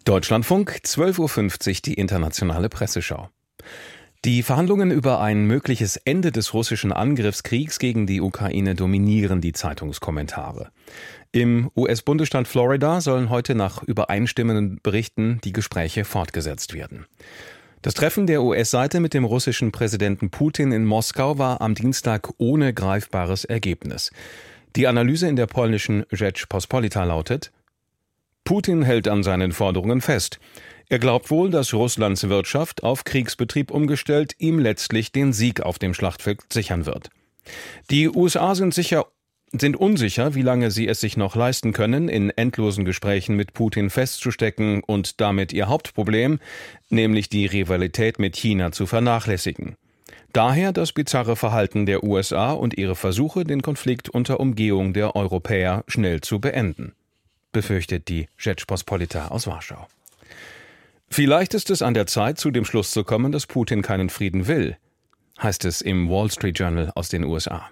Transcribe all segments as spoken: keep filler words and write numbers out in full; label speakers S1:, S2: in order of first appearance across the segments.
S1: Deutschlandfunk, zwölf Uhr fünfzig, die internationale Presseschau. Die Verhandlungen über ein mögliches Ende des russischen Angriffskriegs gegen die Ukraine dominieren die Zeitungskommentare. Im U S-Bundesstaat Florida sollen heute nach übereinstimmenden Berichten die Gespräche fortgesetzt werden. Das Treffen der U S-Seite mit dem russischen Präsidenten Putin in Moskau war am Dienstag ohne greifbares Ergebnis. Die Analyse in der polnischen Rzeczpospolita lautet: Putin hält an seinen Forderungen fest. Er glaubt wohl, dass Russlands Wirtschaft auf Kriegsbetrieb umgestellt ihm letztlich den Sieg auf dem Schlachtfeld sichern wird. Die U S A sind sicher sind unsicher, wie lange sie es sich noch leisten können, in endlosen Gesprächen mit Putin festzustecken und damit ihr Hauptproblem, nämlich die Rivalität mit China, zu vernachlässigen. Daher das bizarre Verhalten der U S A und ihre Versuche, den Konflikt unter Umgehung der Europäer schnell zu beenden, befürchtet die Rzeczpospolita aus Warschau. Vielleicht ist es an der Zeit, zu dem Schluss zu kommen, dass Putin keinen Frieden will, heißt es im Wall Street Journal aus den U S A.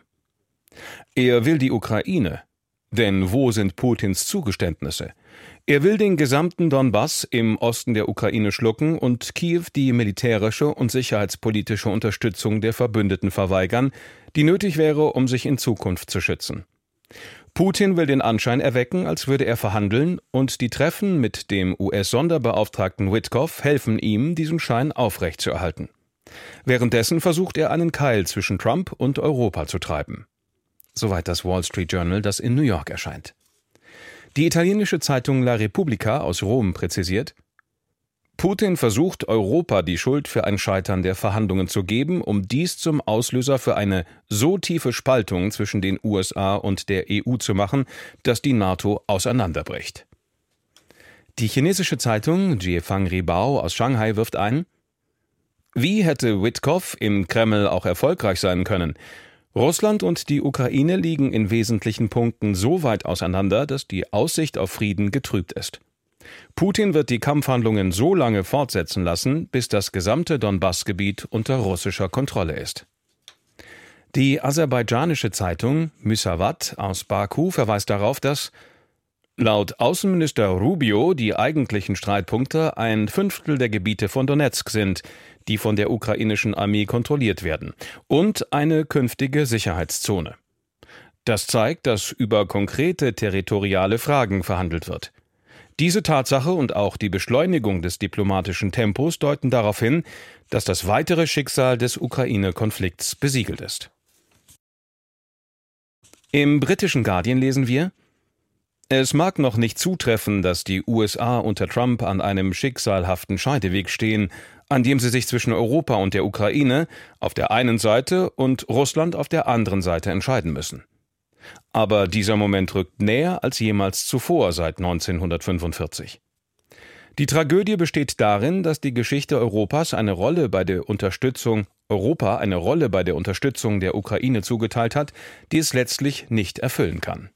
S1: Er will die Ukraine, denn wo sind Putins Zugeständnisse? Er will den gesamten Donbass im Osten der Ukraine schlucken und Kiew die militärische und sicherheitspolitische Unterstützung der Verbündeten verweigern, die nötig wäre, um sich in Zukunft zu schützen. Putin will den Anschein erwecken, als würde er verhandeln, und die Treffen mit dem U S-Sonderbeauftragten Witkoff helfen ihm, diesen Schein aufrechtzuerhalten. Währenddessen versucht er, einen Keil zwischen Trump und Europa zu treiben. Soweit das Wall Street Journal, das in New York erscheint. Die italienische Zeitung La Repubblica aus Rom präzisiert: Putin versucht, Europa die Schuld für ein Scheitern der Verhandlungen zu geben, um dies zum Auslöser für eine so tiefe Spaltung zwischen den U S A und der E U zu machen, dass die NATO auseinanderbricht. Die chinesische Zeitung Jiefang Ribao aus Shanghai wirft ein: Wie hätte Witkoff im Kreml auch erfolgreich sein können? Russland und die Ukraine liegen in wesentlichen Punkten so weit auseinander, dass die Aussicht auf Frieden getrübt ist. Putin wird die Kampfhandlungen so lange fortsetzen lassen, bis das gesamte Donbassgebiet unter russischer Kontrolle ist. Die aserbaidschanische Zeitung Müsavat aus Baku verweist darauf, dass laut Außenminister Rubio die eigentlichen Streitpunkte ein Fünftel der Gebiete von Donezk sind, die von der ukrainischen Armee kontrolliert werden, und eine künftige Sicherheitszone. Das zeigt, dass über konkrete territoriale Fragen verhandelt wird. Diese Tatsache und auch die Beschleunigung des diplomatischen Tempos deuten darauf hin, dass das weitere Schicksal des Ukraine-Konflikts besiegelt ist. Im britischen Guardian lesen wir: Es mag noch nicht zutreffen, dass die U S A unter Trump an einem schicksalhaften Scheideweg stehen, an dem sie sich zwischen Europa und der Ukraine auf der einen Seite und Russland auf der anderen Seite entscheiden müssen. Aber dieser Moment rückt näher als jemals zuvor seit neunzehnhundertfünfundvierzig. Die Tragödie besteht darin, dass die Geschichte Europas eine Rolle bei der Unterstützung Europa eine Rolle bei der Unterstützung der Ukraine zugeteilt hat, die es letztlich nicht erfüllen kann.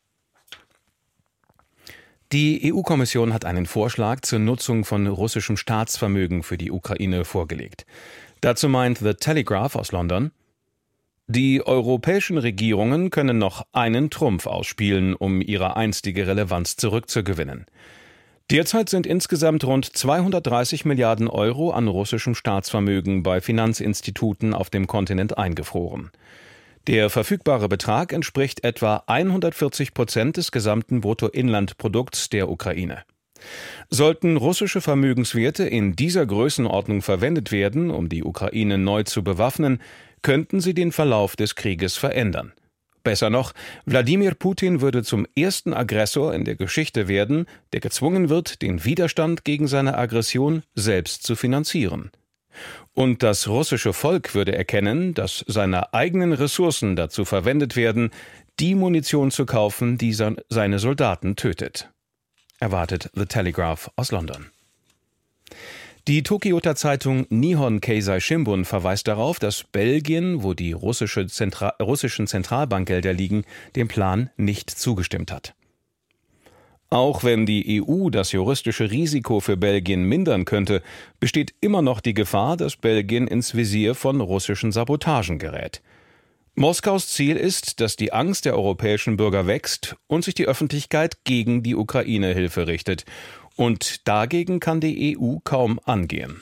S1: Die E U-Kommission hat einen Vorschlag zur Nutzung von russischem Staatsvermögen für die Ukraine vorgelegt. Dazu meint The Telegraph aus London: Die europäischen Regierungen können noch einen Trumpf ausspielen, um ihre einstige Relevanz zurückzugewinnen. Derzeit sind insgesamt rund zweihundertdreißig Milliarden Euro an russischem Staatsvermögen bei Finanzinstituten auf dem Kontinent eingefroren. Der verfügbare Betrag entspricht etwa hundertvierzig Prozent des gesamten Bruttoinlandprodukts der Ukraine. Sollten russische Vermögenswerte in dieser Größenordnung verwendet werden, um die Ukraine neu zu bewaffnen, könnten sie den Verlauf des Krieges verändern. Besser noch, Wladimir Putin würde zum ersten Aggressor in der Geschichte werden, der gezwungen wird, den Widerstand gegen seine Aggression selbst zu finanzieren. Und das russische Volk würde erkennen, dass seine eigenen Ressourcen dazu verwendet werden, die Munition zu kaufen, die seine Soldaten tötet, erwartet The Telegraph aus London. Die Tokioter Zeitung Nihon Keizai Shimbun verweist darauf, dass Belgien, wo die russische Zentra- russischen Zentralbankgelder liegen, dem Plan nicht zugestimmt hat. Auch wenn die E U das juristische Risiko für Belgien mindern könnte, besteht immer noch die Gefahr, dass Belgien ins Visier von russischen Sabotagen gerät. Moskaus Ziel ist, dass die Angst der europäischen Bürger wächst und sich die Öffentlichkeit gegen die Ukraine-Hilfe richtet Und dagegen kann die E U kaum angehen.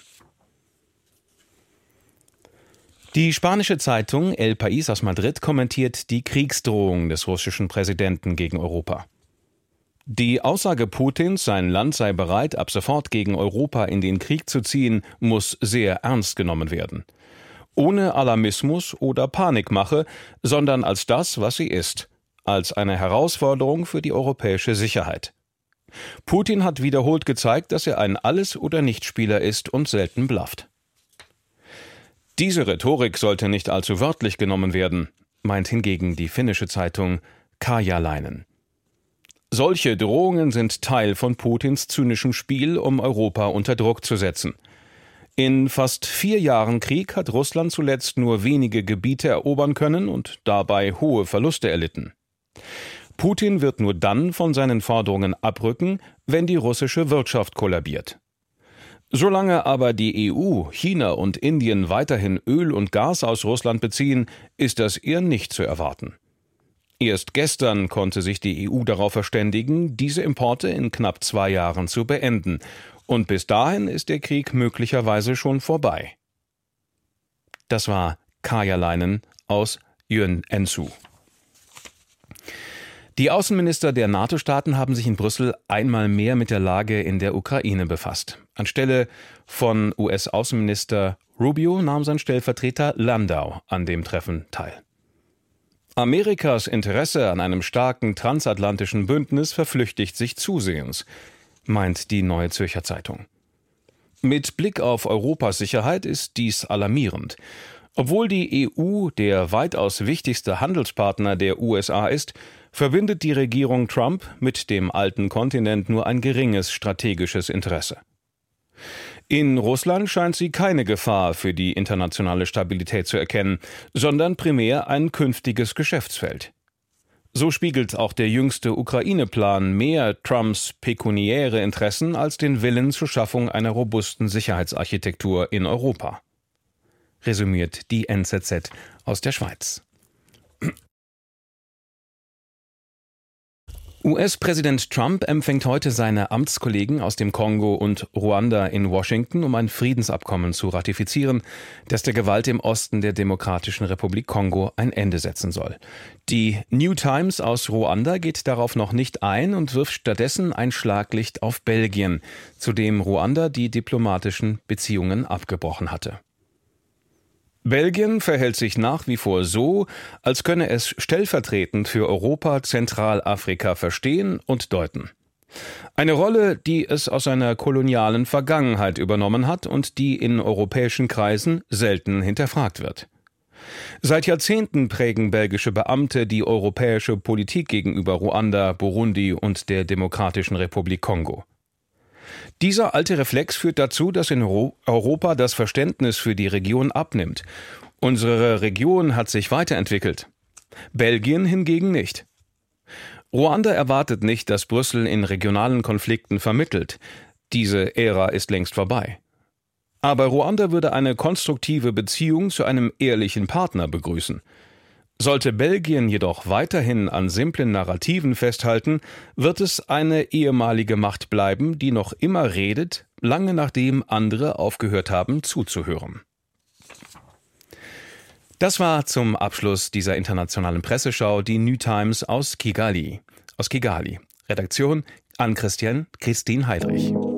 S1: Die spanische Zeitung El País aus Madrid kommentiert die Kriegsdrohung des russischen Präsidenten gegen Europa. Die Aussage Putins, sein Land sei bereit, ab sofort gegen Europa in den Krieg zu ziehen, muss sehr ernst genommen werden. Ohne Alarmismus oder Panikmache, sondern als das, was sie ist, als eine Herausforderung für die europäische Sicherheit. Putin hat wiederholt gezeigt, dass er ein Alles-oder-nicht-Spieler ist und selten blufft. Diese Rhetorik sollte nicht allzu wörtlich genommen werden, meint hingegen die finnische Zeitung Kajalainen. Solche Drohungen sind Teil von Putins zynischem Spiel, um Europa unter Druck zu setzen. In fast vier Jahren Krieg hat Russland zuletzt nur wenige Gebiete erobern können und dabei hohe Verluste erlitten. Putin wird nur dann von seinen Forderungen abrücken, wenn die russische Wirtschaft kollabiert. Solange aber die E U, China und Indien weiterhin Öl und Gas aus Russland beziehen, ist das eher nicht zu erwarten. Erst gestern konnte sich die E U darauf verständigen, diese Importe in knapp zwei Jahren zu beenden. Und bis dahin ist der Krieg möglicherweise schon vorbei. Das war Kajalainen aus Joensuu. Die Außenminister der NATO-Staaten haben sich in Brüssel einmal mehr mit der Lage in der Ukraine befasst. Anstelle von U S-Außenminister Rubio nahm sein Stellvertreter Landau an dem Treffen teil. Amerikas Interesse an einem starken transatlantischen Bündnis verflüchtigt sich zusehends, meint die Neue Zürcher Zeitung. Mit Blick auf Europas Sicherheit ist dies alarmierend. Obwohl die E U der weitaus wichtigste Handelspartner der U S A ist, verbindet die Regierung Trump mit dem alten Kontinent nur ein geringes strategisches Interesse. In Russland scheint sie keine Gefahr für die internationale Stabilität zu erkennen, sondern primär ein künftiges Geschäftsfeld. So spiegelt auch der jüngste Ukraine-Plan mehr Trumps pekuniäre Interessen als den Willen zur Schaffung einer robusten Sicherheitsarchitektur in Europa. Resümiert die N Z Z aus der Schweiz. U S-Präsident Trump empfängt heute seine Amtskollegen aus dem Kongo und Ruanda in Washington, um ein Friedensabkommen zu ratifizieren, das der Gewalt im Osten der Demokratischen Republik Kongo ein Ende setzen soll. Die New Times aus Ruanda geht darauf noch nicht ein und wirft stattdessen ein Schlaglicht auf Belgien, zu dem Ruanda die diplomatischen Beziehungen abgebrochen hatte. Belgien verhält sich nach wie vor so, als könne es stellvertretend für Europa Zentralafrika verstehen und deuten. Eine Rolle, die es aus seiner kolonialen Vergangenheit übernommen hat und die in europäischen Kreisen selten hinterfragt wird. Seit Jahrzehnten prägen belgische Beamte die europäische Politik gegenüber Ruanda, Burundi und der Demokratischen Republik Kongo. Dieser alte Reflex führt dazu, dass in Europa das Verständnis für die Region abnimmt. Unsere Region hat sich weiterentwickelt. Belgien hingegen nicht. Ruanda erwartet nicht, dass Brüssel in regionalen Konflikten vermittelt. Diese Ära ist längst vorbei. Aber Ruanda würde eine konstruktive Beziehung zu einem ehrlichen Partner begrüßen. Sollte Belgien jedoch weiterhin an simplen Narrativen festhalten, wird es eine ehemalige Macht bleiben, die noch immer redet, lange nachdem andere aufgehört haben zuzuhören. Das war zum Abschluss dieser internationalen Presseschau die New Times aus Kigali. Aus Kigali. Redaktion Ann-Christine Christine Heidrich.